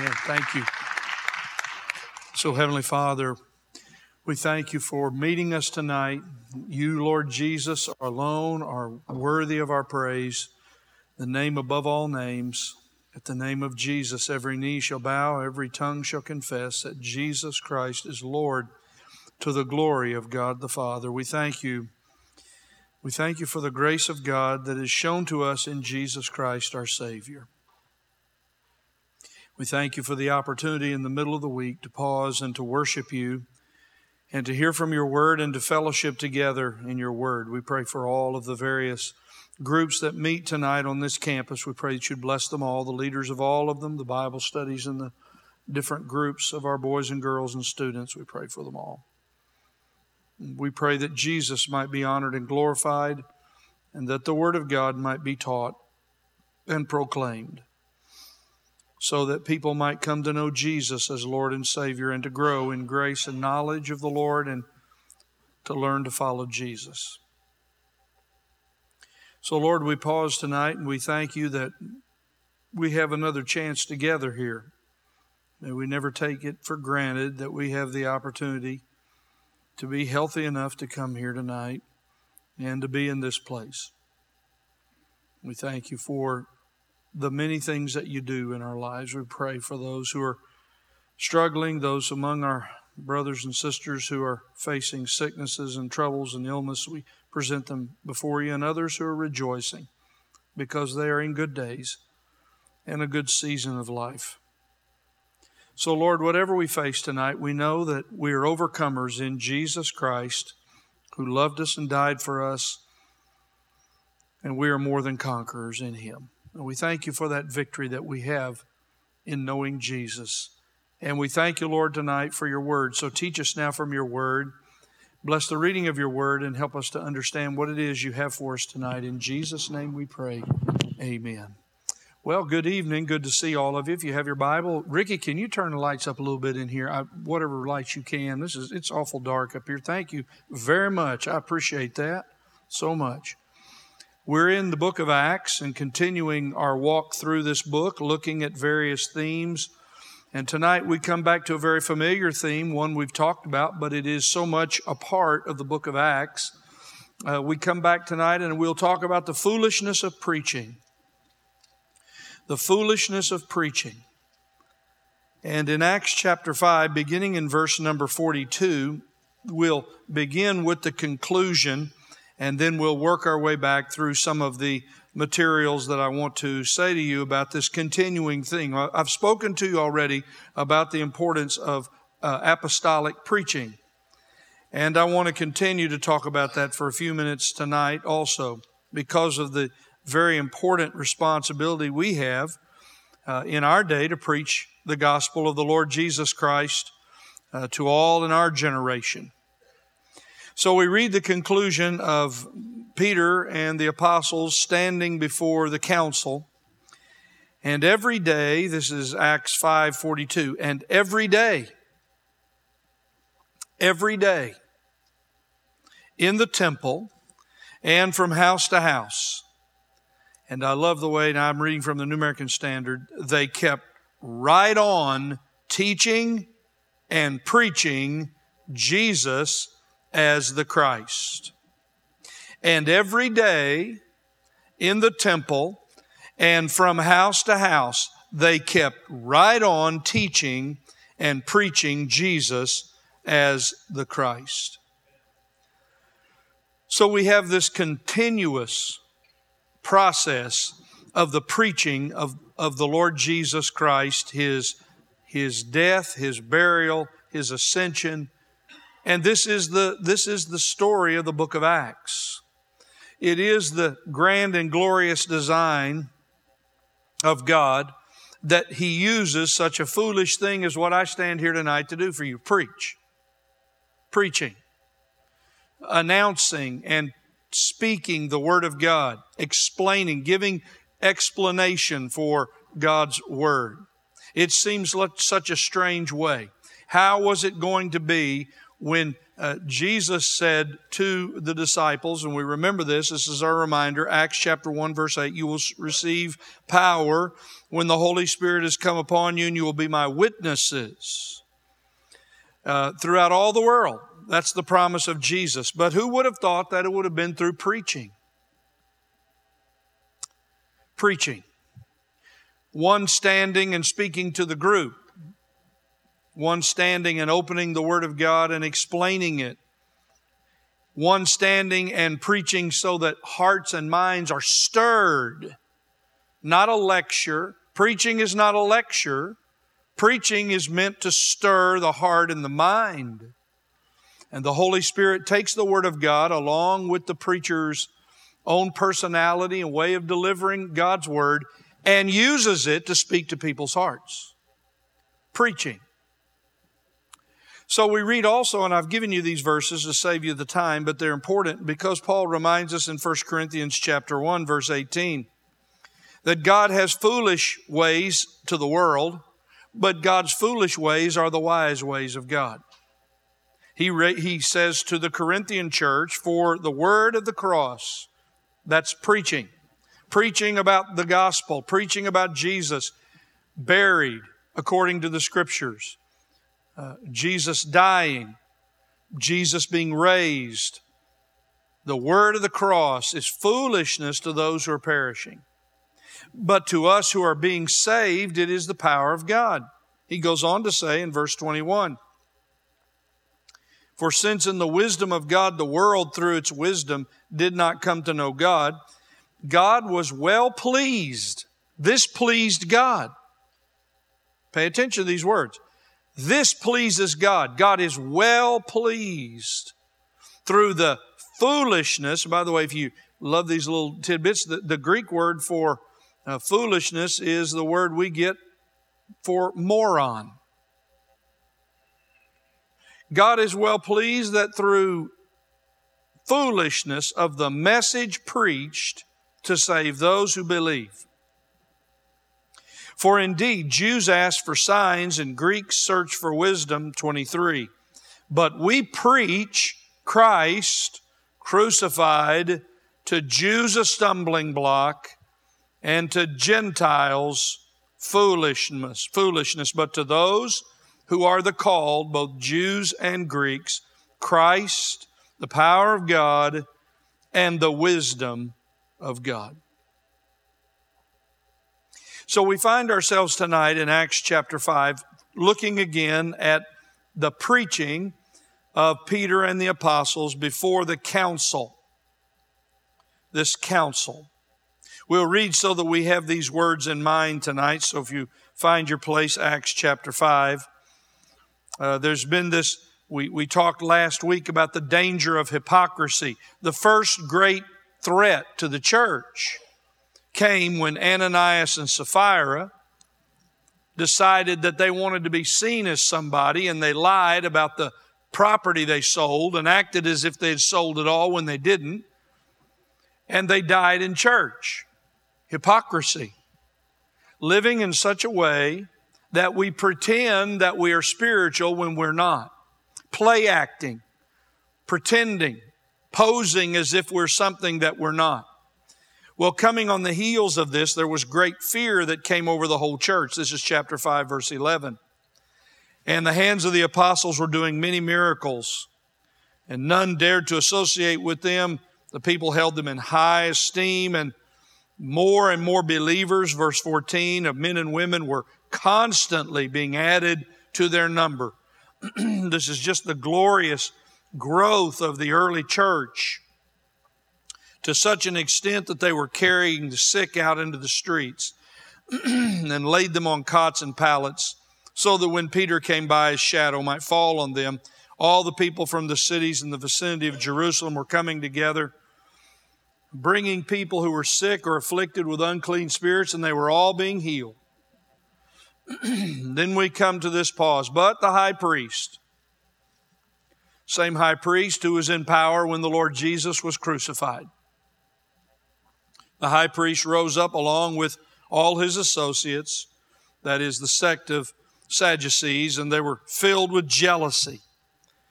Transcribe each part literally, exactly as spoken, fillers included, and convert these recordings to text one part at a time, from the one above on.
Amen. Thank you. So, Heavenly Father, we thank you for meeting us tonight. You, Lord Jesus, alone are worthy of our praise. The name above all names. At the name of Jesus, every knee shall bow, every tongue shall confess that Jesus Christ is Lord, to the glory of God the Father. We thank you. We thank you for the grace of God that is shown to us in Jesus Christ, our Savior. We thank you for the opportunity in the middle of the week to pause and to worship you and to hear from your word and to fellowship together in your word. We pray for all of the various groups that meet tonight on this campus. We pray that you'd bless them all, the leaders of all of them, the Bible studies and the different groups of our boys and girls and students. We pray for them all. We pray that Jesus might be honored and glorified and that the word of God might be taught and proclaimed, so that people might come to know Jesus as Lord and Savior and to grow in grace and knowledge of the Lord and to learn to follow Jesus. So, Lord, we pause tonight and we thank you that we have another chance together here. May we never take it for granted that we have the opportunity to be healthy enough to come here tonight and to be in this place. We thank you for the many things that you do in our lives. We pray for those who are struggling, those among our brothers and sisters who are facing sicknesses and troubles and illness. We present them before you, and others who are rejoicing because they are in good days and a good season of life. So, Lord, whatever we face tonight, we know that we are overcomers in Jesus Christ, who loved us and died for us, and we are more than conquerors in Him. And we thank you for that victory that we have in knowing Jesus. And we thank you, Lord, tonight for your word. So teach us now from your word. Bless the reading of your word and help us to understand what it is you have for us tonight. In Jesus' name we pray. Amen. Well, good evening. Good to see all of you. If you have your Bible, Ricky, can you turn the lights up a little bit in here? I, whatever lights you can. This is it's awful dark up here. Thank you very much. I appreciate that so much. We're in the book of Acts and continuing our walk through this book, looking at various themes. And tonight we come back to a very familiar theme, one we've talked about, but it is so much a part of the book of Acts. Uh, we come back tonight and we'll talk about the foolishness of preaching. The foolishness of preaching. And in Acts chapter five, beginning in verse number forty-two, we'll begin with the conclusion, and then we'll work our way back through some of the materials that I want to say to you about this continuing thing. I've spoken to you already about the importance of uh, apostolic preaching. And I want to continue to talk about that for a few minutes tonight also, because of the very important responsibility we have uh, in our day to preach the gospel of the Lord Jesus Christ uh, to all in our generation. So we read the conclusion of Peter and the apostles standing before the council. And every day, this is Acts five forty-two, and every day, every day in the temple and from house to house. And I love the way, now I'm reading from the New American Standard, they kept right on teaching and preaching Jesus as the Christ. And every day in the temple and from house to house, they kept right on teaching and preaching Jesus as the Christ. So we have this continuous process of the preaching of, of the Lord Jesus Christ, His, His death, His burial, His ascension. And this is the this is the story of the book of Acts. It is the grand and glorious design of God that He uses such a foolish thing as what I stand here tonight to do for you. Preach. Preaching. Announcing and speaking the Word of God. Explaining, giving explanation for God's Word. It seems like such a strange way. How was it going to be when uh, Jesus said to the disciples, and we remember this, this is our reminder, Acts chapter one, verse eight, you will receive power when the Holy Spirit has come upon you, and you will be my witnesses uh, throughout all the world. That's the promise of Jesus. But who would have thought that it would have been through preaching? Preaching. One standing and speaking to the group. One standing and opening the Word of God and explaining it. One standing and preaching so that hearts and minds are stirred. Not a lecture. Preaching is not a lecture. Preaching is meant to stir the heart and the mind. And the Holy Spirit takes the Word of God along with the preacher's own personality and way of delivering God's Word and uses it to speak to people's hearts. Preaching. So we read also, and I've given you these verses to save you the time, but they're important because Paul reminds us in First Corinthians chapter one, verse eighteen, that God has foolish ways to the world, but God's foolish ways are the wise ways of God. He, re- he says to the Corinthian church, for the word of the cross, that's preaching. Preaching about the gospel, preaching about Jesus, buried according to the Scriptures. Uh, Jesus dying, Jesus being raised. The word of the cross is foolishness to those who are perishing. But to us who are being saved, it is the power of God. He goes on to say in verse twenty-one, for since in the wisdom of God, the world through its wisdom did not come to know God, God was well pleased. This pleased God. Pay attention to these words. This pleases God. God is well pleased through the foolishness. By the way, if you love these little tidbits, the, the Greek word for uh, foolishness is the word we get for moron. God is well pleased that through foolishness of the message preached to save those who believe. For indeed, Jews ask for signs and Greeks search for wisdom, twenty-three. But we preach Christ crucified, to Jews a stumbling block, and to Gentiles foolishness, foolishness. But to those who are the called, both Jews and Greeks, Christ, the power of God, and the wisdom of God. So we find ourselves tonight in Acts chapter five, looking again at the preaching of Peter and the apostles before the council. This council. We'll read so that we have these words in mind tonight. So if you find your place, Acts chapter five. Uh, there's been this, we, we talked last week about the danger of hypocrisy. The first great threat to the church came when Ananias and Sapphira decided that they wanted to be seen as somebody, and they lied about the property they sold and acted as if they had sold it all when they didn't. And they died in church. Hypocrisy. Living in such a way that we pretend that we are spiritual when we're not. Play acting, pretending, posing as if we're something that we're not. Well, coming on the heels of this, there was great fear that came over the whole church. This is chapter five, verse eleven. And the hands of the apostles were doing many miracles, and none dared to associate with them. The people held them in high esteem, and more and more believers, verse fourteen, of men and women were constantly being added to their number. This is just the glorious growth of the early church, to such an extent that they were carrying the sick out into the streets and laid them on cots and pallets, so that when Peter came by, his shadow might fall on them. All the people from the cities in the vicinity of Jerusalem were coming together, bringing people who were sick or afflicted with unclean spirits, and they were all being healed. Then we come to this pause. But the high priest, same high priest who was in power when the Lord Jesus was crucified. The high priest rose up along with all his associates, that is the sect of Sadducees, and they were filled with jealousy.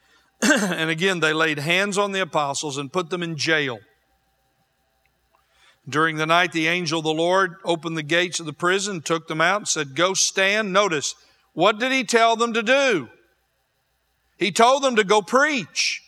And again, they laid hands on the apostles and put them in jail. During the night, the angel of the Lord opened the gates of the prison, took them out, and said, go stand. Notice, what did he tell them to do? He told them to go preach.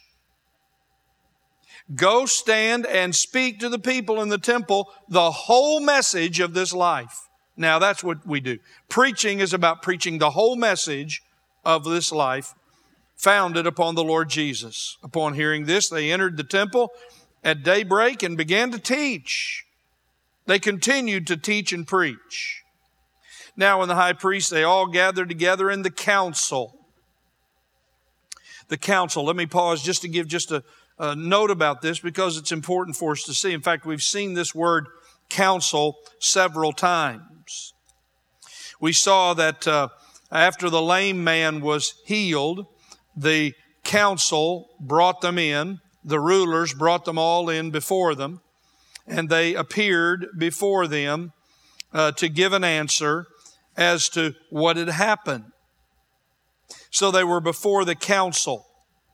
Go stand and speak to the people in the temple the whole message of this life. Now, that's what we do. Preaching is about preaching the whole message of this life, founded upon the Lord Jesus. Upon hearing this, they entered the temple at daybreak and began to teach. They continued to teach and preach. Now, when the high priest, they all gathered together in the council. The council. Let me pause just to give just a, a note about this because it's important for us to see. In fact, we've seen this word council several times. We saw that uh, after the lame man was healed, the council brought them in. The rulers brought them all in before them, and they appeared before them uh, to give an answer as to what had happened. So they were before the council.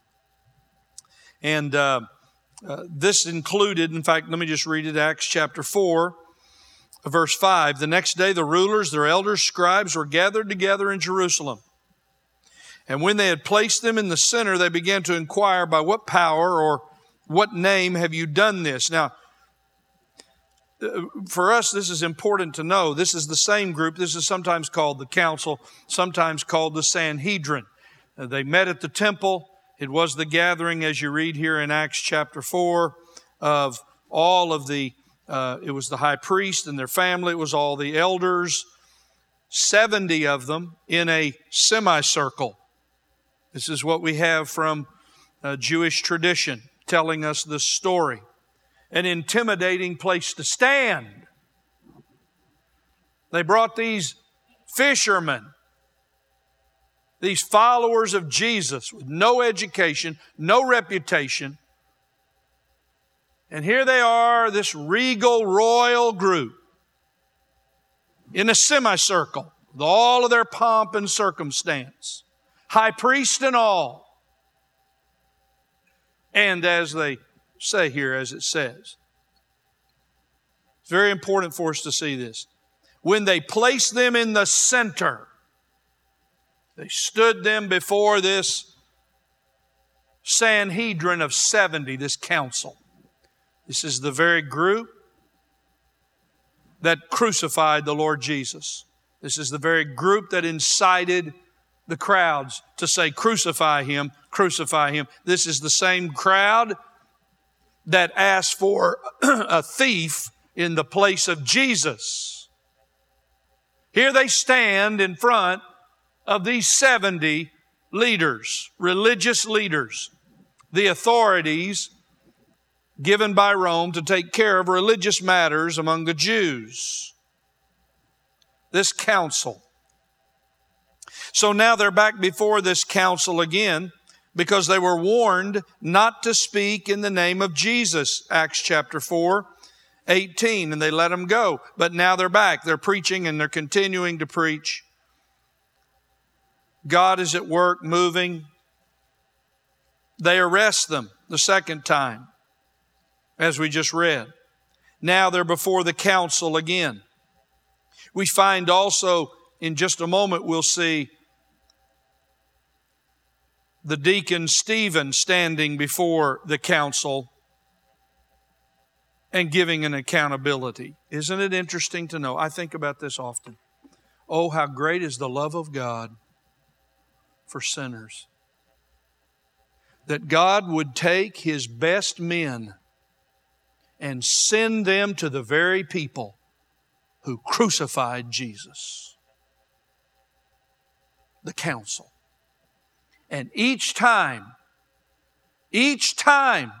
And uh, uh, this included, in fact, let me just read it, Acts chapter four, verse five. The next day the rulers, their elders, scribes were gathered together in Jerusalem. And when they had placed them in the center, they began to inquire, by what power or what name have you done this? Now, for us, this is important to know. This is the same group. This is sometimes called the council, sometimes called the Sanhedrin. They met at the temple. It was the gathering, as you read here in Acts chapter four, of all of the, uh, it was the high priest and their family. It was all the elders, seventy of them in a semicircle. This is what we have from uh, Jewish tradition telling us this story. An intimidating place to stand. They brought these fishermen, these followers of Jesus with no education, no reputation. And here they are, this regal royal group in a semicircle with all of their pomp and circumstance, high priest and all. And as they say here, as it says, it's very important for us to see this. When they placed them in the center, they stood them before this Sanhedrin of seventy, this council. This is the very group that crucified the Lord Jesus. This is the very group that incited the crowds to say, crucify Him, crucify Him. This is the same crowd that asked for a thief in the place of Jesus. Here they stand in front of these seventy leaders, religious leaders, the authorities given by Rome to take care of religious matters among the Jews. This council. So now they're back before this council again because they were warned not to speak in the name of Jesus. Acts chapter four, eighteen, and they let them go. But now they're back. They're preaching and they're continuing to preach. God is at work, moving. They arrest them the second time, as we just read. Now they're before the council again. We find also, in just a moment, we'll see the deacon Stephen standing before the council and giving an accountability. Isn't it interesting to know? I think about this often. Oh, how great is the love of God for sinners. That God would take His best men and send them to the very people who crucified Jesus. The council. And each time, each time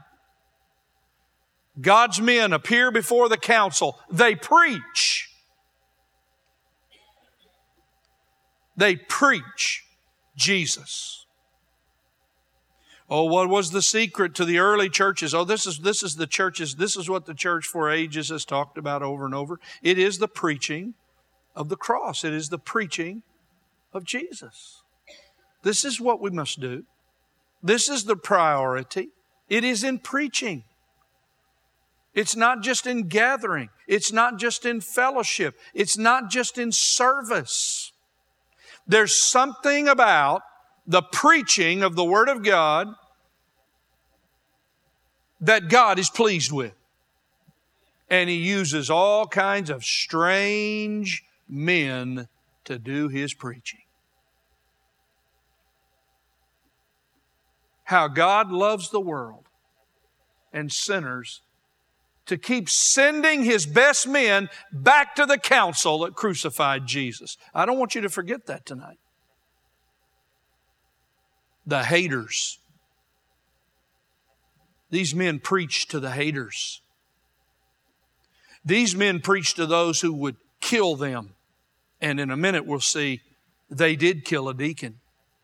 God's men appear before the council, they preach. They preach Jesus. Oh, what was the secret to the early churches? Oh, this is, this is the churches, this is what the church for ages has talked about over and over. It is the preaching of the cross. It is the preaching of Jesus. This is what we must do. This is the priority. It is in preaching. It's not just in gathering. It's not just in fellowship. It's not just in service. There's something about the preaching of the Word of God that God is pleased with. And He uses all kinds of strange men to do His preaching. How God loves the world and sinners to keep sending His best men back to the council that crucified Jesus. I don't want you to forget that tonight. The haters. These men preached to the haters. These men preached to those who would kill them. And in a minute we'll see they did kill a deacon.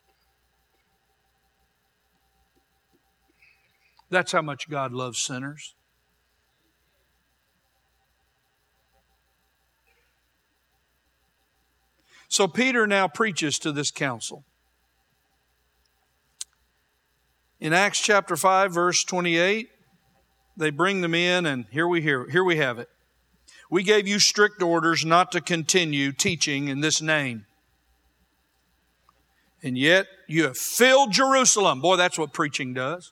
That's how much God loves sinners. So Peter now preaches to this council. In Acts chapter five, verse twenty-eight, they bring them in, and here we hear, here we have it. We gave you strict orders not to continue teaching in this name. And yet you have filled Jerusalem. Boy, that's what preaching does.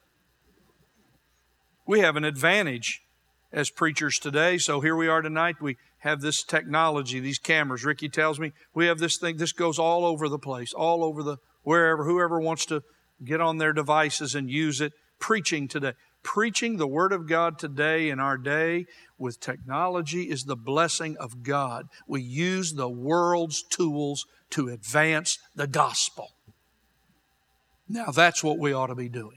We have an advantage as preachers today. So here we are tonight. We have this technology, these cameras. Ricky tells me we have this thing. This goes all over the place, all over the, wherever, whoever wants to get on their devices and use it. Preaching today. Preaching the Word of God today in our day with technology is the blessing of God. We use the world's tools to advance the gospel. Now that's what we ought to be doing.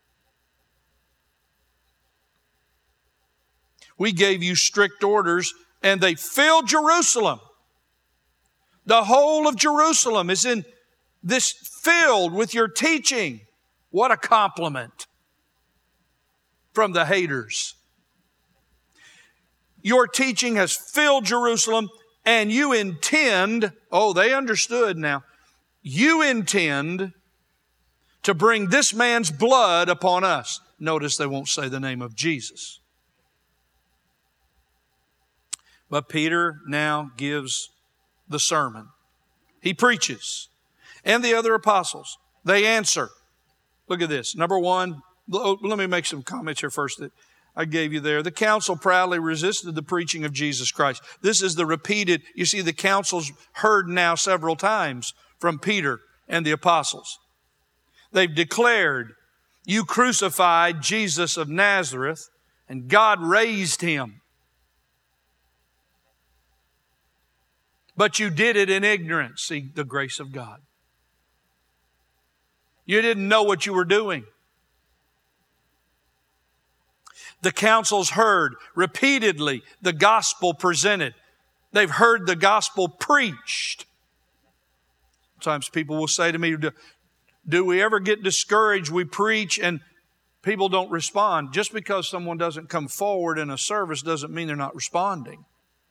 We gave you strict orders, and they filled Jerusalem. The whole of Jerusalem is in this filled with your teaching. What a compliment from the haters. Your teaching has filled Jerusalem, and you intend, oh, they understood now, you intend to bring this man's blood upon us. Notice they won't say the name of Jesus. But Peter now gives the sermon. He preaches. And the other apostles, they answer. Look at this. Number one, let me make some comments here first that I gave you there. The council proudly resisted the preaching of Jesus Christ. This is the repeated, you see, the council's heard now several times from Peter and the apostles. They've declared, you crucified Jesus of Nazareth, and God raised Him. But you did it in ignorance. See, the grace of God. You didn't know what you were doing. The council's heard repeatedly the gospel presented. They've heard the gospel preached. Sometimes people will say to me, do, do we ever get discouraged? We preach and people don't respond. Just because someone doesn't come forward in a service doesn't mean they're not responding.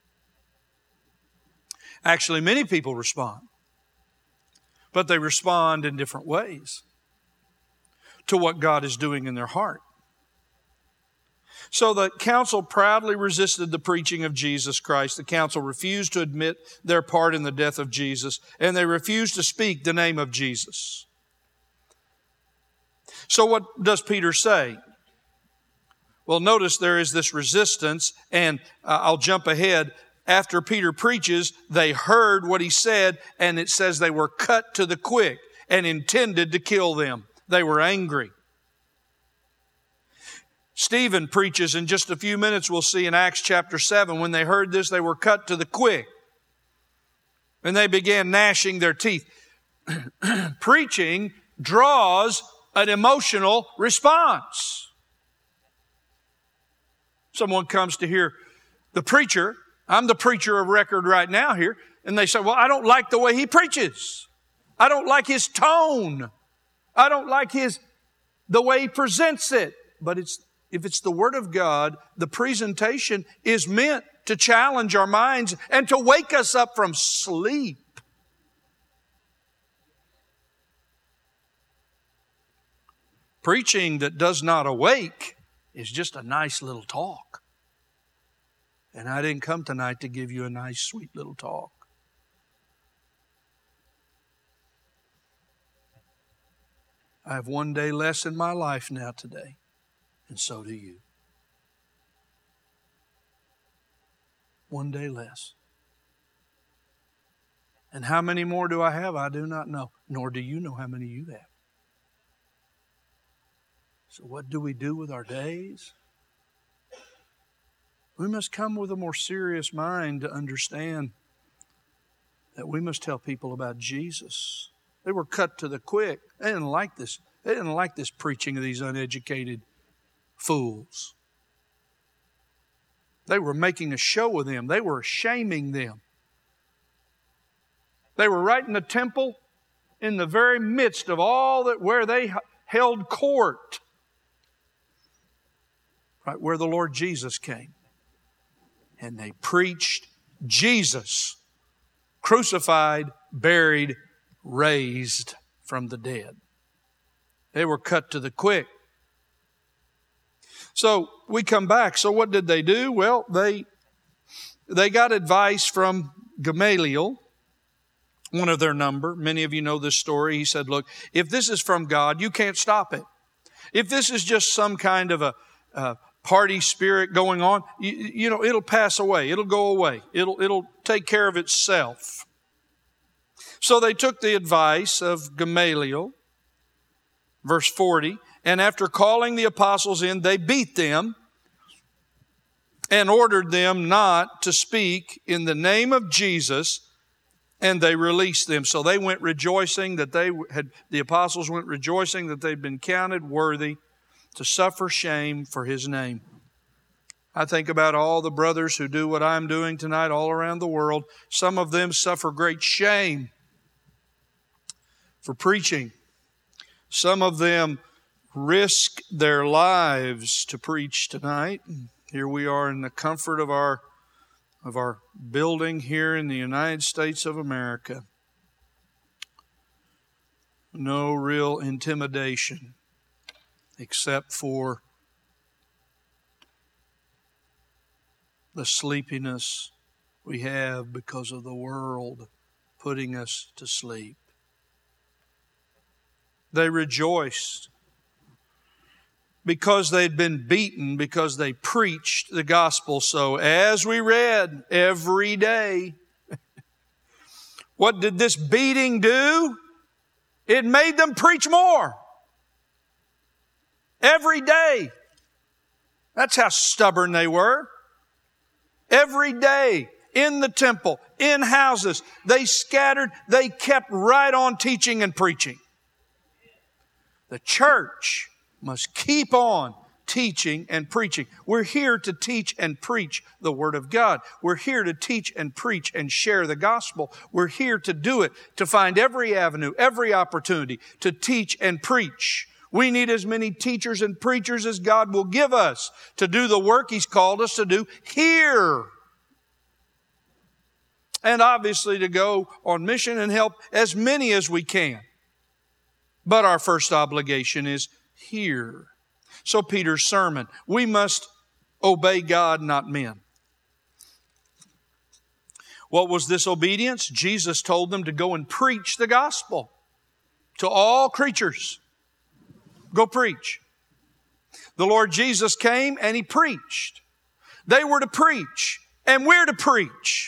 Actually, many people respond, but they respond in different ways to what God is doing in their heart. So the council proudly resisted the preaching of Jesus Christ. The council refused to admit their part in the death of Jesus, and they refused to speak the name of Jesus. So what does Peter say? Well, notice there is this resistance, and uh, I'll jump ahead. After Peter preaches, they heard what he said, and it says they were cut to the quick and intended to kill them. They were angry. Stephen preaches in just a few minutes, we'll see in Acts chapter seven. When they heard this, they were cut to the quick. And they began gnashing their teeth. Preaching draws an emotional response. Someone comes to hear the preacher. I'm the preacher of record right now here. And they say, well, I don't like the way he preaches. I don't like his tone. I don't like his, the way he presents it. But it's, if it's the Word of God, the presentation is meant to challenge our minds and to wake us up from sleep. Preaching that does not awake is just a nice little talk. And I didn't come tonight to give you a nice, sweet little talk. I have one day less in my life now today, and so do you. One day less. And how many more do I have? I do not know, nor do you know how many you have. So what do we do with our days? We must come with a more serious mind to understand that we must tell people about Jesus. They were cut to the quick. They didn't like this. They didn't like this preaching of these uneducated fools. They were making a show of them. They were shaming them. They were right in the temple, in the very midst of all that, where they held court. Right where the Lord Jesus came. And they preached Jesus, crucified, buried, raised from the dead. They were cut to the quick. So we come back. So what did they do? Well, they, they got advice from Gamaliel, one of their number. Many of you know this story. He said, look, if this is from God, you can't stop it. If this is just some kind of a, a party spirit going on, you, you know, it'll pass away. It'll go away. It'll, it'll take care of itself. So they took the advice of Gamaliel, verse forty, and after calling the apostles in, they beat them and ordered them not to speak in the name of Jesus, and they released them. So they went rejoicing that they had, the apostles went rejoicing that they'd been counted worthy to suffer shame for His name. I think about all the brothers who do what I'm doing tonight all around the world. Some of them suffer great shame for preaching. Some of them risk their lives to preach tonight. Here we are in the comfort of our of our building here in the United States of America. No real intimidation except for the sleepiness we have because of the world putting us to sleep. They rejoiced because they'd been beaten, because they preached the gospel. So as we read every day, what did this beating do? It made them preach more. Every day. That's how stubborn they were. Every day in the temple, in houses, they scattered, they kept right on teaching and preaching. The church must keep on teaching and preaching. We're here to teach and preach the Word of God. We're here to teach and preach and share the gospel. We're here to do it, to find every avenue, every opportunity to teach and preach. We need as many teachers and preachers as God will give us to do the work He's called us to do here. And obviously to go on mission and help as many as we can. But our first obligation is here. So Peter's sermon, we must obey God, not men. What was this obedience? Jesus told them to go and preach the gospel to all creatures. Go preach. The Lord Jesus came and He preached. They were to preach, and we're to preach.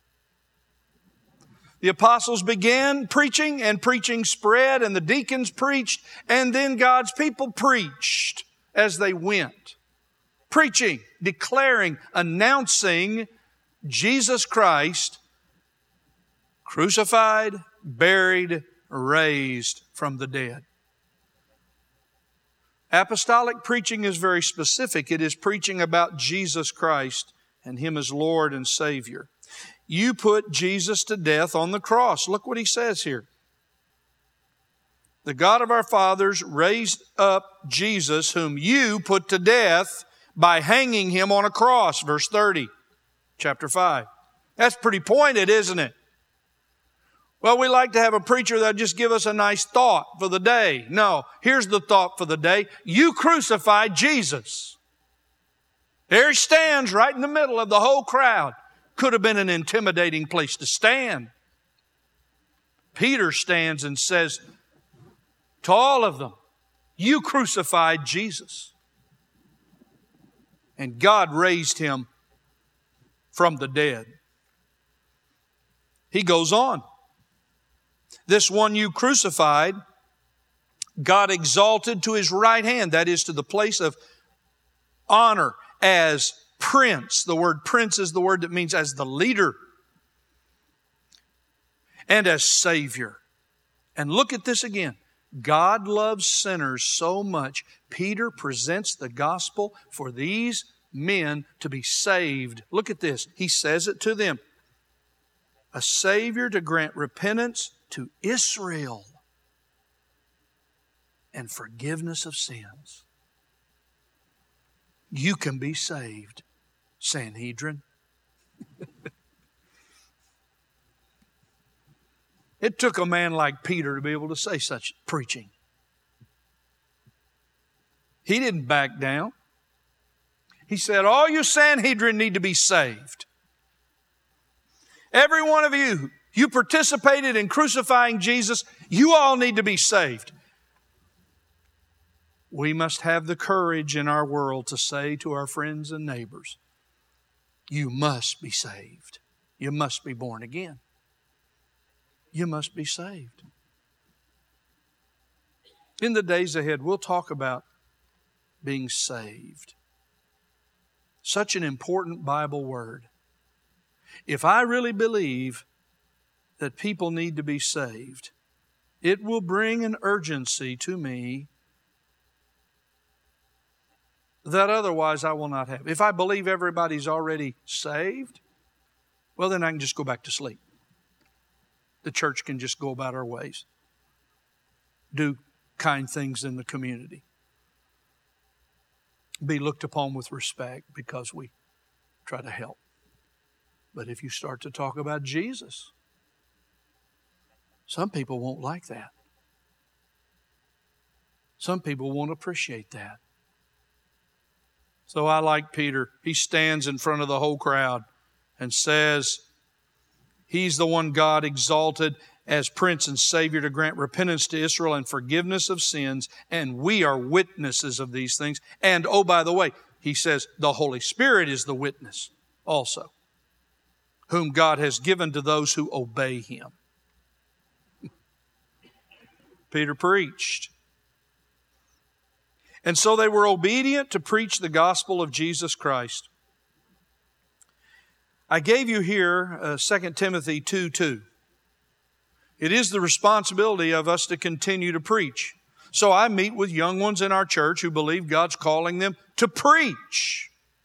The apostles began preaching, and preaching spread, and the deacons preached, and then God's people preached as they went. Preaching, declaring, announcing Jesus Christ, crucified, buried, raised from the dead. Apostolic preaching is very specific. It is preaching about Jesus Christ and Him as Lord and Savior. You put Jesus to death on the cross. Look what He says here. The God of our fathers raised up Jesus, whom you put to death by hanging Him on a cross. Verse thirty, chapter five. That's pretty pointed, isn't it? Well, we like to have a preacher that just give us a nice thought for the day. No, here's the thought for the day. You crucified Jesus. There he stands right in the middle of the whole crowd. Could have been an intimidating place to stand. Peter stands and says to all of them, you crucified Jesus. And God raised him from the dead. He goes on. This one you crucified, God exalted to His right hand, that is to the place of honor as prince. The word prince is the word that means as the leader and as Savior. And look at this again. God loves sinners so much. Peter presents the gospel for these men to be saved. Look at this. He says it to them. A Savior to grant repentance to Israel and forgiveness of sins. You can be saved, Sanhedrin. It took a man like Peter to be able to say such preaching. He didn't back down. He said, all you Sanhedrin need to be saved. Every one of you, you participated in crucifying Jesus, you all need to be saved. We must have the courage in our world to say to our friends and neighbors, you must be saved. You must be born again. You must be saved. In the days ahead, we'll talk about being saved. Such an important Bible word. If I really believe that people need to be saved, it will bring an urgency to me that otherwise I will not have. If I believe everybody's already saved, well, then I can just go back to sleep. The church can just go about our ways. Do kind things in the community. Be looked upon with respect because we try to help. But if you start to talk about Jesus, some people won't like that. Some people won't appreciate that. So I like Peter. He stands in front of the whole crowd and says, He's the one God exalted as Prince and Savior to grant repentance to Israel and forgiveness of sins. And we are witnesses of these things. And oh, by the way, he says the Holy Spirit is the witness also, whom God has given to those who obey Him. Peter preached. And so they were obedient to preach the gospel of Jesus Christ. I gave you here uh, Second Timothy two two. It is the responsibility of us to continue to preach. So I meet with young ones in our church who believe God's calling them to preach.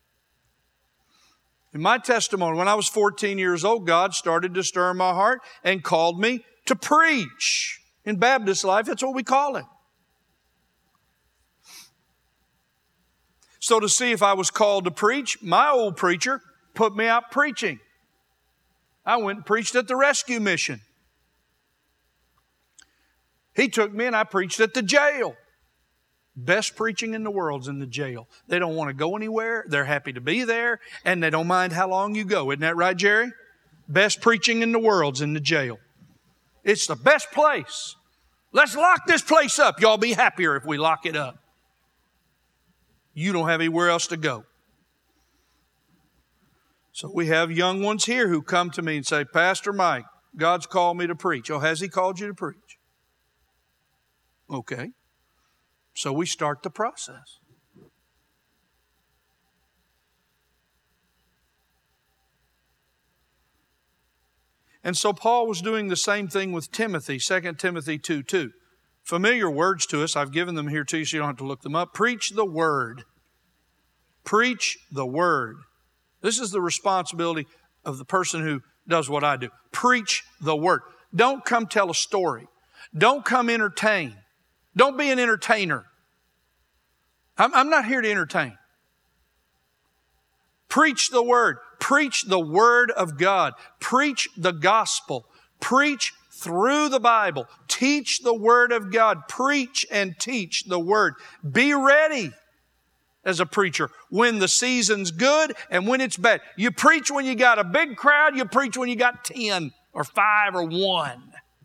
In my testimony, when I was fourteen years old, God started to stir in my heart and called me to preach. In Baptist life, that's what we call it. So to see if I was called to preach, my old preacher put me out preaching. I went and preached at the rescue mission. He took me and I preached at the jail. Best preaching in the world's in the jail. They don't want to go anywhere. They're happy to be there. And they don't mind how long you go. Isn't that right, Jerry? Best preaching in the world's in the jail. It's the best place. Let's lock this place up. Y'all be happier if we lock it up. You don't have anywhere else to go. So we have young ones here who come to me and say, Pastor Mike, God's called me to preach. Oh, has He called you to preach? Okay. So we start the process. And so Paul was doing the same thing with Timothy, Second Timothy two two. Familiar words to us. I've given them here to you so you don't have to look them up. Preach the Word. Preach the Word. This is the responsibility of the person who does what I do. Preach the Word. Don't come tell a story. Don't come entertain. Don't be an entertainer. I'm, I'm not here to entertain. Preach the Word. Preach the Word of God. Preach the gospel. Preach through the Bible. Teach the Word of God. Preach and teach the Word. Be ready. as a preacher, when the season's good and when it's bad. You preach when you got a big crowd, you preach when you got ten or five or one.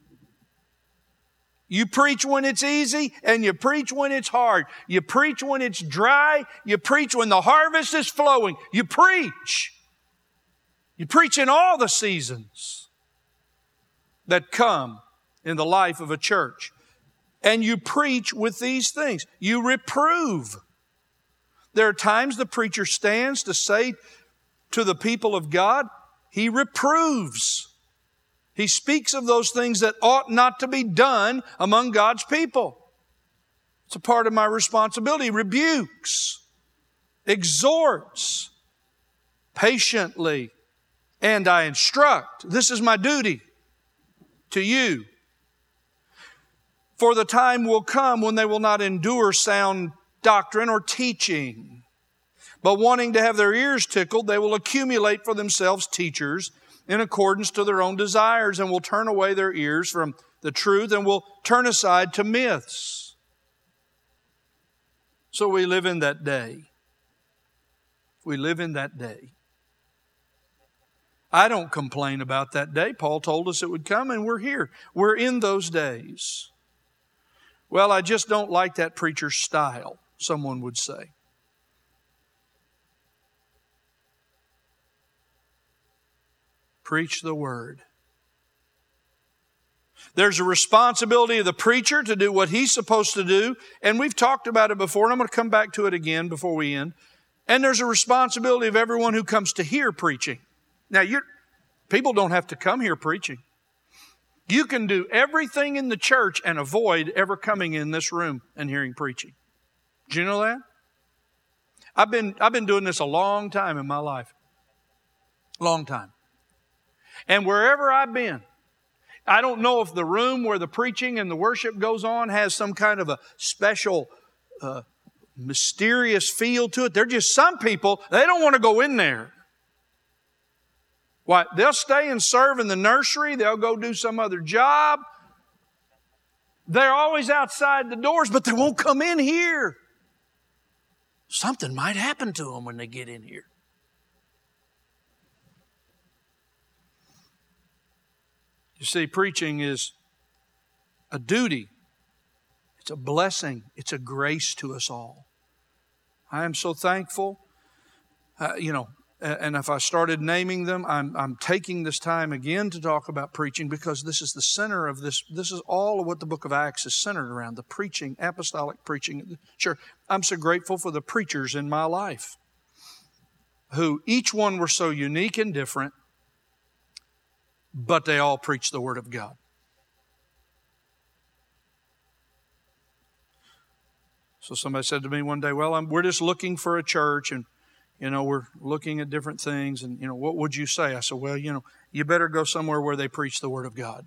You preach when it's easy and you preach when it's hard. You preach when it's dry. You preach when the harvest is flowing. You preach. You preach in all the seasons that come in the life of a church. And you preach with these things. You reprove. There are times the preacher stands to say to the people of God, he reproves. He speaks of those things that ought not to be done among God's people. It's a part of my responsibility. He rebukes, exhorts, patiently, and I instruct. This is my duty to you. For the time will come when they will not endure sound doctrine or teaching, but wanting to have their ears tickled, they will accumulate for themselves teachers in accordance to their own desires, and will turn away their ears from the truth and will turn aside to myths. So we live in that day. We live in that day. I don't complain about that day. Paul told us it would come, and we're here. We're in those days. Well, I just don't like that preacher's style, someone would say. Preach the Word. There's a responsibility of the preacher to do what he's supposed to do, and we've talked about it before, and I'm going to come back to it again before we end. And there's a responsibility of everyone who comes to hear preaching. Now, you're, people don't have to come here preaching. You can do everything in the church and avoid ever coming in this room and hearing preaching. Did you know that? I've been, I've been doing this a long time in my life. Long time. And wherever I've been, I don't know if the room where the preaching and the worship goes on has some kind of a special, uh, mysterious feel to it. They're just some people, they don't want to go in there. Why? They'll stay and serve in the nursery. They'll go do some other job. They're always outside the doors, but they won't come in here. Something might happen to them when they get in here. You see, preaching is a duty. It's a blessing. It's a grace to us all. I am so thankful. Uh, you know, and if I started naming them, I'm, I'm taking this time again to talk about preaching because this is the center of this. This is all of what the book of Acts is centered around, the preaching, apostolic preaching. Sure, I'm so grateful for the preachers in my life who each one were so unique and different, but they all preach the Word of God. So somebody said to me one day, well, I'm, we're just looking for a church and, you know, we're looking at different things and, you know, what would you say? I said, well, you know, you better go somewhere where they preach the Word of God.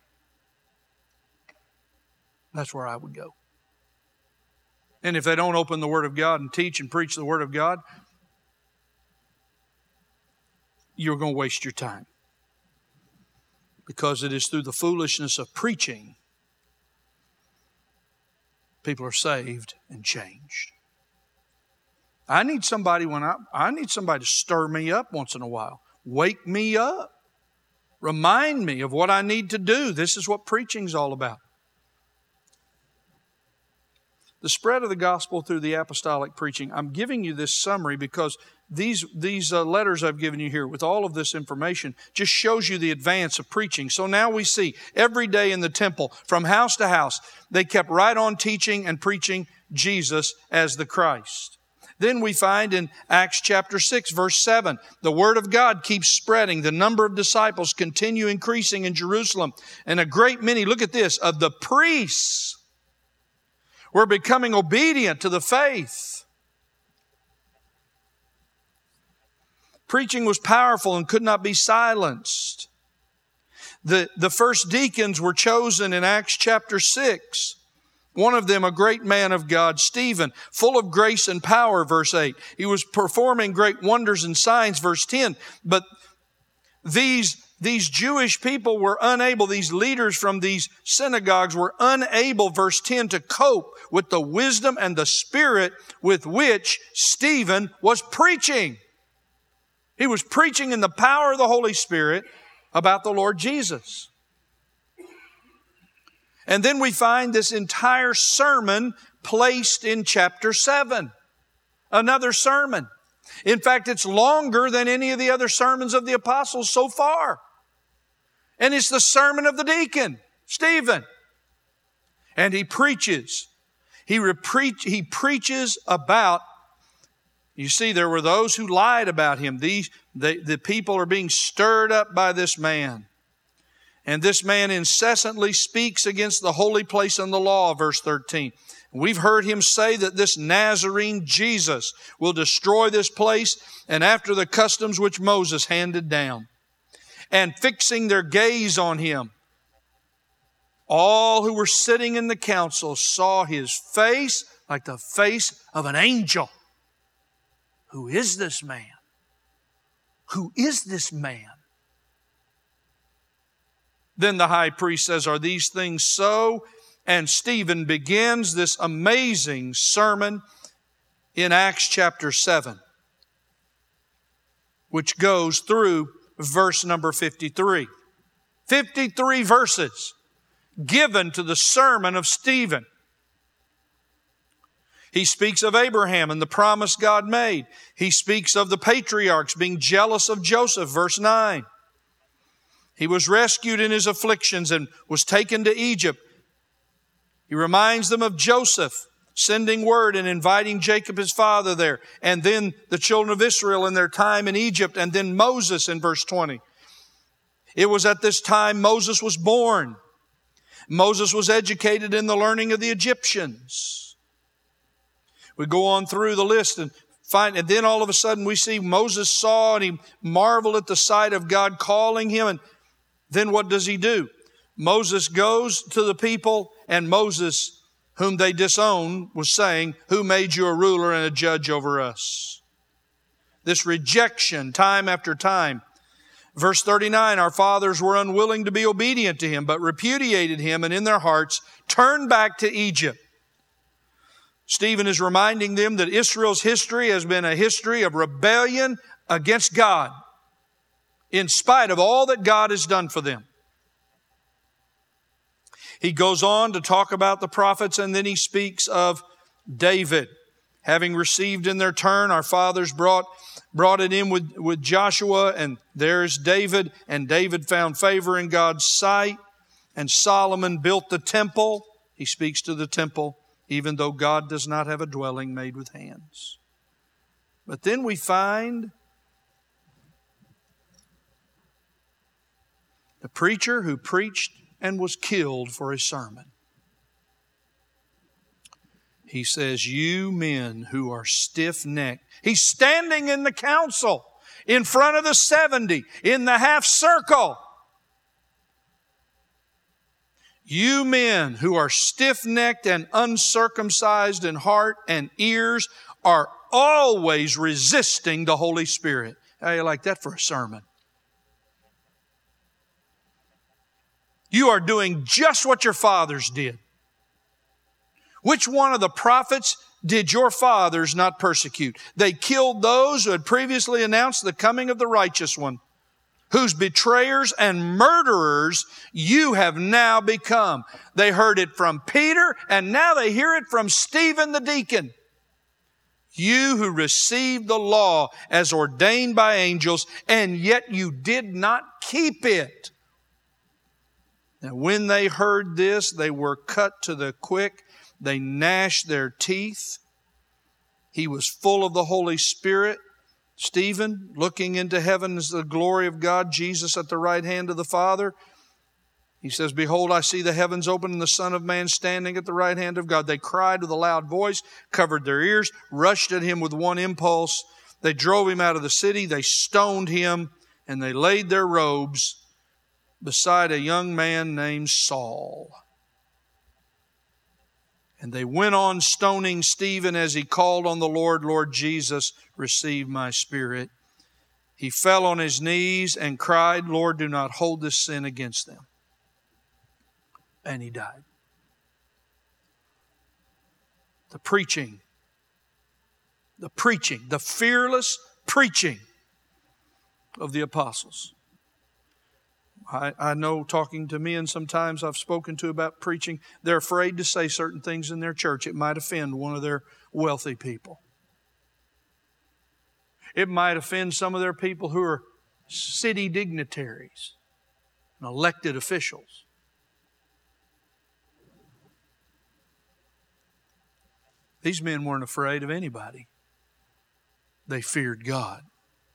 That's where I would go. And if they don't open the Word of God and teach and preach the Word of God, you're going to waste your time. Because it is through the foolishness of preaching people are saved and changed. I need somebody when I I need somebody to stir me up once in a while. Wake me up. Remind me of what I need to do. This is what preaching's all about. The spread of the gospel through the apostolic preaching. I'm giving you this summary because these, these uh, letters I've given you here with all of this information just shows you the advance of preaching. So now we see every day in the temple, from house to house, they kept right on teaching and preaching Jesus as the Christ. Then we find in Acts chapter six, verse seven, the Word of God keeps spreading. The number of disciples continue increasing in Jerusalem. And a great many, look at this, of the priests were becoming obedient to the faith. Preaching was powerful and could not be silenced. The, the first deacons were chosen in Acts chapter six. One of them, a great man of God, Stephen, full of grace and power, verse eight. He was performing great wonders and signs, verse ten. But these these Jewish people were unable, these leaders from these synagogues were unable, verse ten, to cope with the wisdom and the spirit with which Stephen was preaching. He was preaching in the power of the Holy Spirit about the Lord Jesus. And then we find this entire sermon placed in chapter seven. Another sermon. In fact, it's longer than any of the other sermons of the apostles so far. And it's the sermon of the deacon, Stephen. And he preaches. He, repre- he preaches about, you see, there were those who lied about him. These, the, the people are being stirred up by this man. And this man incessantly speaks against the holy place and the law, verse thirteen. We've heard him say that this Nazarene Jesus will destroy this place and after the customs which Moses handed down. And fixing their gaze on him, all who were sitting in the council saw his face like the face of an angel. Who is this man? Who is this man? Then the high priest says, are these things so? And Stephen begins this amazing sermon in Acts chapter seven, which goes through verse number fifty-three. fifty-three verses given to the sermon of Stephen. He speaks of Abraham and the promise God made. He speaks of the patriarchs being jealous of Joseph, verse nine. He was rescued in his afflictions and was taken to Egypt. He reminds them of Joseph sending word and inviting Jacob, his father, there. And then the children of Israel in their time in Egypt. And then Moses in verse twenty. It was at this time Moses was born. Moses was educated in the learning of the Egyptians. We go on through the list and find, and then all of a sudden we see Moses saw and he marveled at the sight of God calling him. And then what does he do? Moses goes to the people, and Moses, whom they disown, was saying, who made you a ruler and a judge over us? This rejection time after time. Verse thirty-nine, our fathers were unwilling to be obedient to him, but repudiated him and in their hearts turned back to Egypt. Stephen is reminding them that Israel's history has been a history of rebellion against God, in spite of all that God has done for them. He goes on to talk about the prophets, and then he speaks of David. Having received in their turn, our fathers brought, brought it in with, with Joshua, and there's David, and David found favor in God's sight, and Solomon built the temple. He speaks to the temple, even though God does not have a dwelling made with hands. But then we find the preacher who preached and was killed for his sermon. He says, you men who are stiff-necked. He's standing in the council, in front of the seventy, in the half circle. You men who are stiff-necked and uncircumcised in heart and ears are always resisting the Holy Spirit. How do you like that for a sermon? You are doing just what your fathers did. Which one of the prophets did your fathers not persecute? They killed those who had previously announced the coming of the righteous one, whose betrayers and murderers you have now become. They heard it from Peter, and now they hear it from Stephen the deacon. You who received the law as ordained by angels, and yet you did not keep it. Now, when they heard this, they were cut to the quick. They gnashed their teeth. He was full of the Holy Spirit. Stephen, looking into heaven as the glory of God, Jesus at the right hand of the Father. He says, behold, I see the heavens open and the Son of Man standing at the right hand of God. They cried with a loud voice, covered their ears, rushed at him with one impulse. They drove him out of the city. They stoned him, and they laid their robes beside a young man named Saul. And they went on stoning Stephen as he called on the Lord, Lord Jesus, receive my spirit. he fell on his knees and cried, Lord, do not hold this sin against them. And he died. The preaching, the preaching, the fearless preaching of the apostles. I, I know talking to men sometimes I've spoken to about preaching, they're afraid to say certain things in their church. It might offend one of their wealthy people. It might offend some of their people who are city dignitaries and elected officials. These men weren't afraid of anybody. They feared God.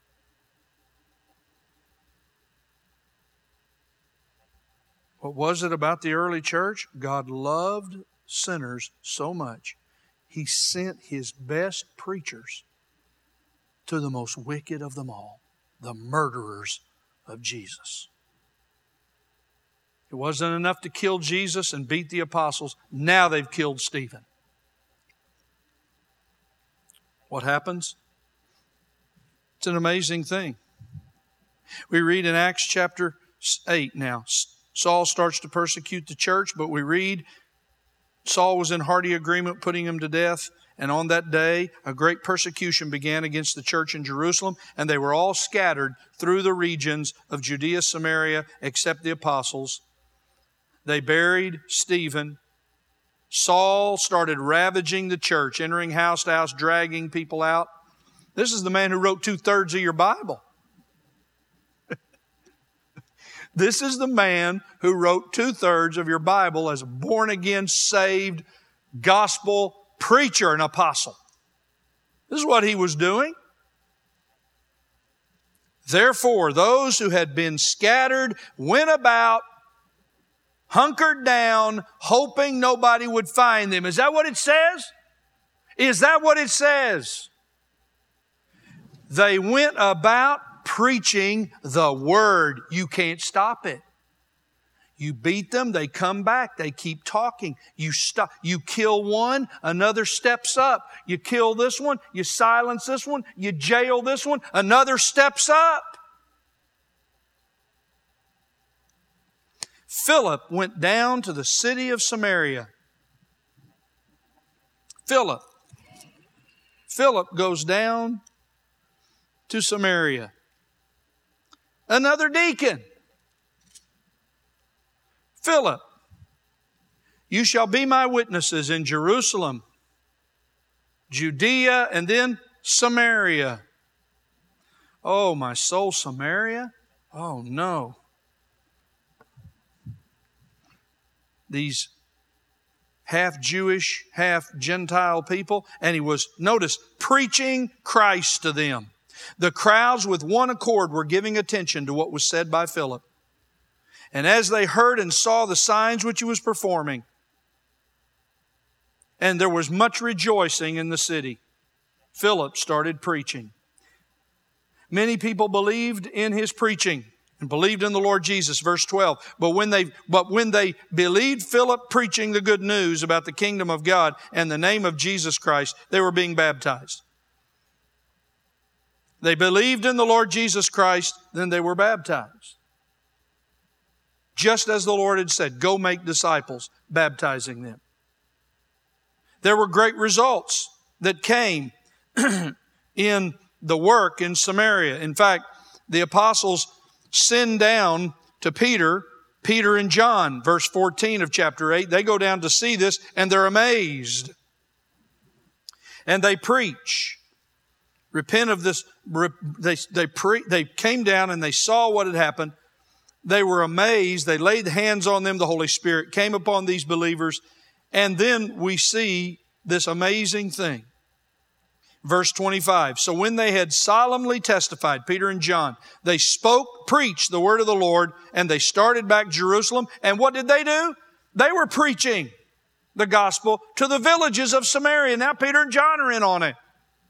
What was it about the early church? God loved sinners so much, He sent His best preachers to the most wicked of them all, the murderers of Jesus. It wasn't enough to kill Jesus and beat the apostles. Now they've killed Stephen. What happens? It's an amazing thing. We read in Acts chapter eight now. Saul starts to persecute the church, but we read Saul was in hearty agreement putting him to death. And on that day, a great persecution began against the church in Jerusalem, and they were all scattered through the regions of Judea, Samaria, except the apostles. They buried Stephen. Saul started ravaging the church, entering house to house, dragging people out. This is the man who wrote two-thirds of your Bible. This is the man who wrote two-thirds of your Bible as a born-again, saved, gospel preacher and apostle. This is what he was doing. Therefore, those who had been scattered went about, hunkered down, hoping nobody would find them. Is that what it says? Is that what it says? They went about preaching the Word. You can't stop it. You beat them, they come back, they keep talking. You stop, you kill one, another steps up. You kill this one, you silence this one, you jail this one, another steps up. Philip went down to the city of Samaria. Philip. Philip goes down to Samaria. Another deacon. Philip, you shall be my witnesses in Jerusalem, Judea, and then Samaria. Oh, my soul, Samaria? Oh, no. These half Jewish, half Gentile people, and he was, notice, preaching Christ to them. The crowds with one accord were giving attention to what was said by Philip. And as they heard and saw the signs which he was performing, and there was much rejoicing in the city, Philip started preaching. Many people believed in his preaching and believed in the Lord Jesus. Verse twelve. But when they, but when they believed Philip preaching the good news about the kingdom of God and the name of Jesus Christ, they were being baptized. They believed in the Lord Jesus Christ, then they were baptized. Just as the Lord had said, go make disciples, baptizing them. There were great results that came in the work in Samaria. In fact, the apostles send down to Peter, Peter and John, verse fourteen of chapter eight. They go down to see this and they're amazed. And they preach. Repent of this. They, they, pre, they came down and they saw what had happened. They were amazed. They laid hands on them. The Holy Spirit came upon these believers. And then we see this amazing thing. Verse twenty-five. So when they had solemnly testified, Peter and John, they spoke, preached the word of the Lord, and they started back to Jerusalem. And what did they do? They were preaching the gospel to the villages of Samaria. Now Peter and John are in on it.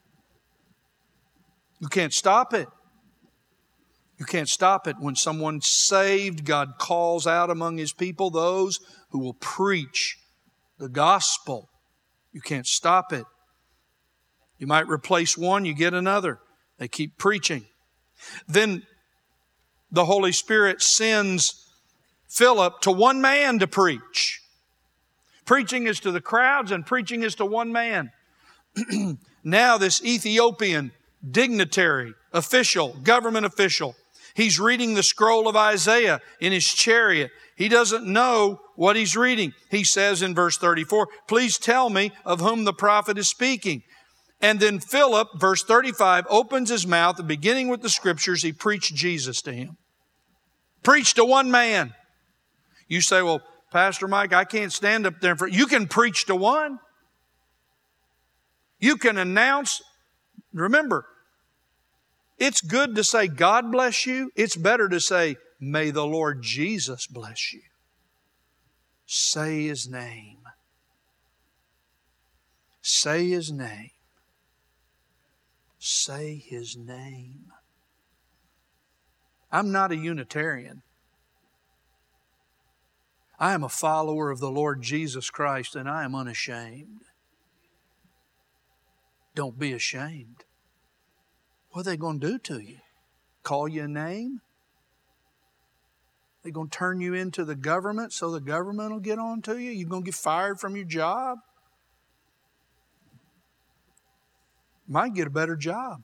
You can't stop it. You can't stop it. When someone's saved, God calls out among His people those who will preach the gospel. You can't stop it. You might replace one, you get another. They keep preaching. Then the Holy Spirit sends Philip to one man to preach. Preaching is to the crowds and preaching is to one man. Now this Ethiopian dignitary, official, government official, he's reading the scroll of Isaiah in his chariot. He doesn't know what he's reading. He says in verse thirty-four, please tell me of whom the prophet is speaking. And then Philip, verse thirty-five, opens his mouth, and beginning with the scriptures, he preached Jesus to him. Preached to one man. You say, well, Pastor Mike, I can't stand up there. For you can preach to one. You can announce. Remember, it's good to say, God bless you. It's better to say, may the Lord Jesus bless you. Say His name. Say His name. Say His name. I'm not a Unitarian. I am a follower of the Lord Jesus Christ, and I am unashamed. Don't be ashamed. What are they going to do to you? Call you a name? They're going to turn you into the government so the government will get on to you? You're going to get fired from your job? Might get a better job.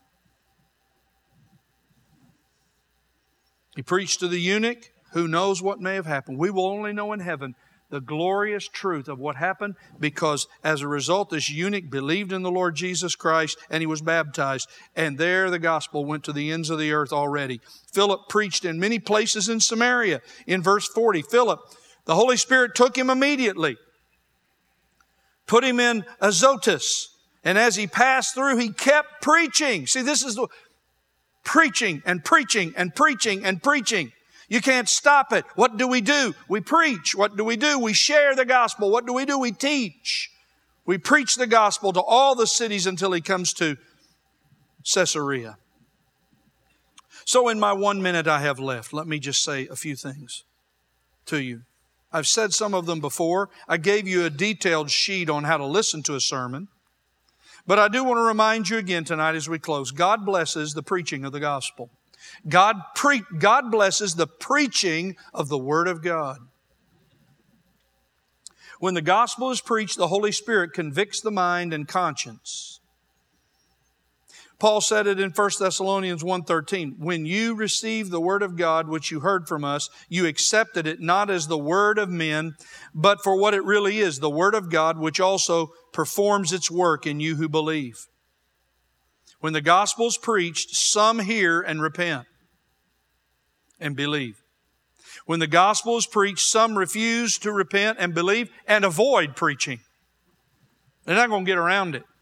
He preached to the eunuch. Who knows what may have happened? We will only know in heaven the glorious truth of what happened, because as a result, this eunuch believed in the Lord Jesus Christ and he was baptized. And there the gospel went to the ends of the earth already. Philip preached in many places in Samaria. In verse forty, Philip, the Holy Spirit took him immediately, put him in Azotus. And as he passed through, he kept preaching. See, this is the preaching and preaching and preaching and preaching. You can't stop it. What do we do? We preach. What do we do? We share the gospel. What do we do? We teach. We preach the gospel to all the cities until he comes to Caesarea. So in my one minute I have left, let me just say a few things to you. I've said some of them before. I gave you a detailed sheet on how to listen to a sermon. But I do want to remind you again tonight as we close, God blesses the preaching of the gospel. God, pre- God blesses the preaching of the Word of God. When the gospel is preached, the Holy Spirit convicts the mind and conscience. Paul said it in First Thessalonians one thirteen. When you received the Word of God, which you heard from us, you accepted it not as the word of men, but for what it really is, the Word of God, which also performs its work in you who believe. When the gospel is preached, some hear and repent and believe. When the gospel is preached, some refuse to repent and believe and avoid preaching. They're not going to get around it.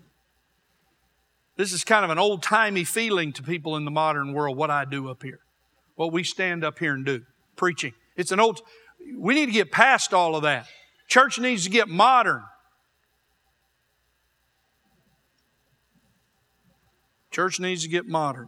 This is kind of an old-timey feeling to people in the modern world, what I do up here. What we stand up here and do. Preaching. It's an old... We need to get past all of that. Church needs to get modern. Church needs to get modern.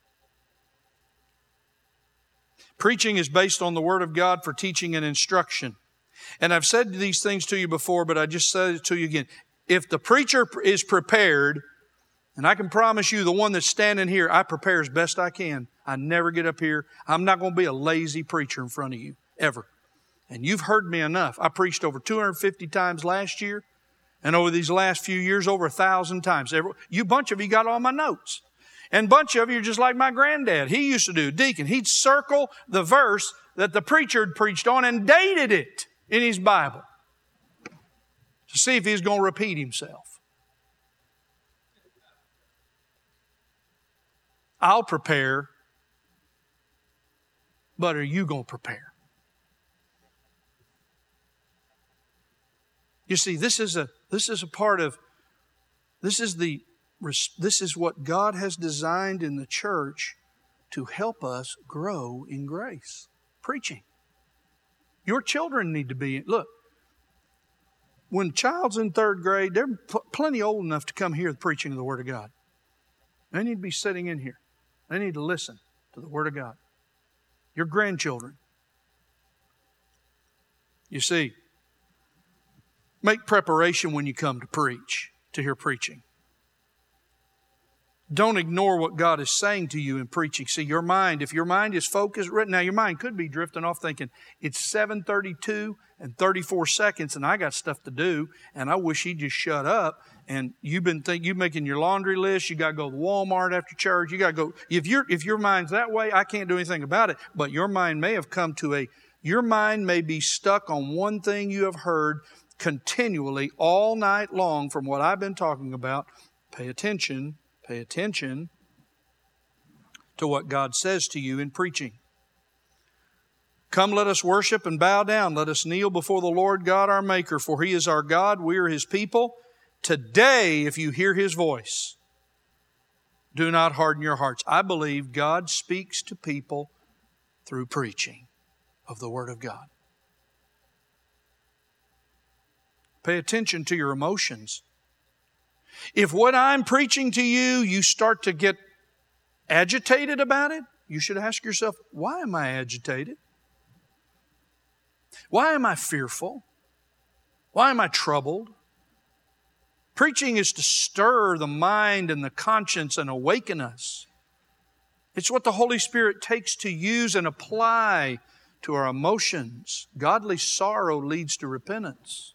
Preaching is based on the Word of God for teaching and instruction. And I've said these things to you before, but I just said it to you again. If the preacher is prepared, and I can promise you the one that's standing here, I prepare as best I can. I never get up here. I'm not going to be a lazy preacher in front of you, ever. And you've heard me enough. I preached over two hundred fifty times last year. And over these last few years, over a thousand times. Every, you bunch of you got all my notes. And a bunch of you are just like my granddad. He used to do, deacon. He'd circle the verse that the preacher had preached on and dated it in his Bible to see if he's going to repeat himself. I'll prepare, but are you going to prepare? You see, this is a This is a part of, this is the, this is what God has designed in the church to help us grow in grace. Preaching. Your children need to be, look, when a child's in third grade, they're pl- plenty old enough to come hear the preaching of the Word of God. They need to be sitting in here. They need to listen to the Word of God. Your grandchildren. You see, make preparation when you come to preach, to hear preaching. Don't ignore what God is saying to you in preaching. See, your mind, if your mind is focused, right now your mind could be drifting off thinking, it's seven thirty-two and thirty-four seconds and I got stuff to do and I wish he'd just shut up. And you've been thinking, you're making your laundry list, you got to go to Walmart after church, you got to go. If, you're, if your mind's that way, I can't do anything about it. But your mind may have come to a, your mind may be stuck on one thing you have heard continually all night long from what I've been talking about. Pay attention. Pay attention to what God says to you in preaching. Come, let us worship and bow down. Let us kneel before the Lord God our Maker, for He is our God, we are His people. Today, if you hear His voice, do not harden your hearts. I believe God speaks to people through preaching of the Word of God. Pay attention to your emotions. If what I'm preaching to you, you start to get agitated about it, you should ask yourself, why am I agitated? Why am I fearful? Why am I troubled? Preaching is to stir the mind and the conscience and awaken us. It's what the Holy Spirit takes to use and apply to our emotions. Godly sorrow leads to repentance.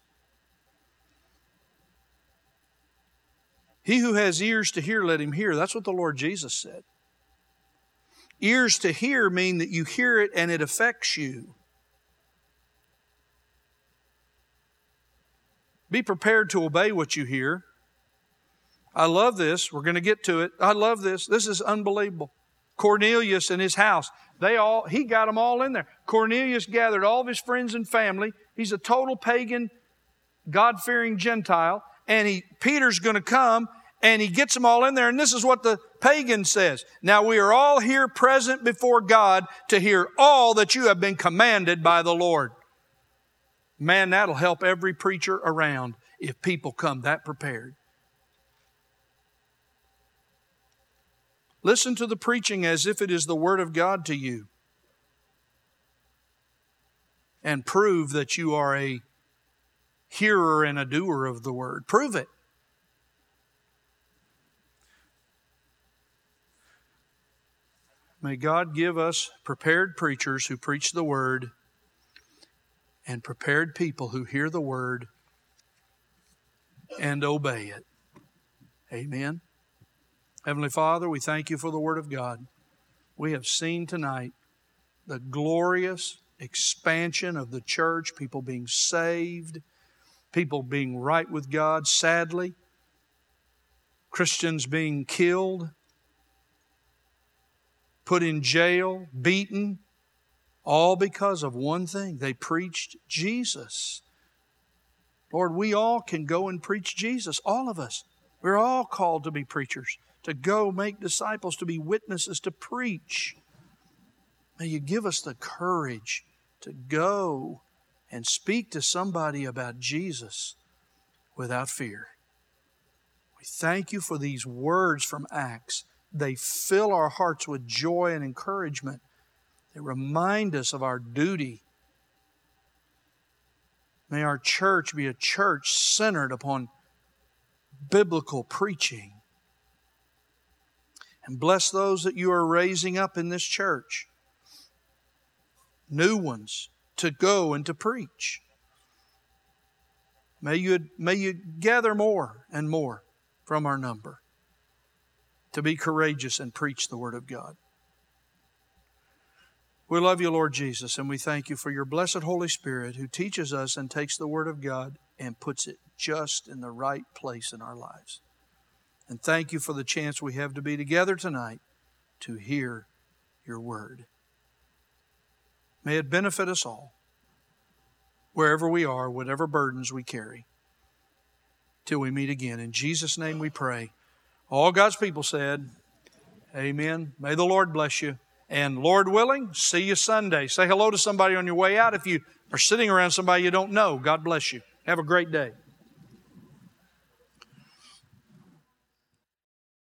He who has ears to hear, let him hear. That's what the Lord Jesus said. Ears to hear mean that you hear it and it affects you. Be prepared to obey what you hear. I love this. We're going to get to it. I love this. This is unbelievable. Cornelius and his house, they all, he got them all in there. Cornelius gathered all of his friends and family. He's a total pagan, God-fearing Gentile. And he, Peter's going to come and he gets them all in there. And this is what the pagan says. Now we are all here present before God to hear all that you have been commanded by the Lord. Man, that'll help every preacher around if people come that prepared. Listen to the preaching as if it is the Word of God to you. And prove that you are a hearer and a doer of the Word. Prove it. May God give us prepared preachers who preach the Word and prepared people who hear the Word and obey it. Amen. Heavenly Father, we thank You for the Word of God. We have seen tonight the glorious expansion of the church, people being saved, people being right with God, sadly, Christians being killed, put in jail, beaten, all because of one thing. They preached Jesus. Lord, we all can go and preach Jesus, all of us. We're all called to be preachers, to go make disciples, to be witnesses, to preach. May You give us the courage to go and speak to somebody about Jesus without fear. We thank You for these words from Acts. They fill our hearts with joy and encouragement. They remind us of our duty. May our church be a church centered upon biblical preaching. And bless those that You are raising up in this church. New ones to go and to preach. May you, may you gather more and more from our number to be courageous and preach the Word of God. We love You, Lord Jesus, and we thank You for Your blessed Holy Spirit who teaches us and takes the Word of God and puts it just in the right place in our lives. And thank You for the chance we have to be together tonight to hear Your Word. May it benefit us all, wherever we are, whatever burdens we carry, till we meet again. In Jesus' name we pray. All God's people said, amen. May the Lord bless you. And Lord willing, see you Sunday. Say hello to somebody on your way out. If you are sitting around somebody you don't know, God bless you. Have a great day.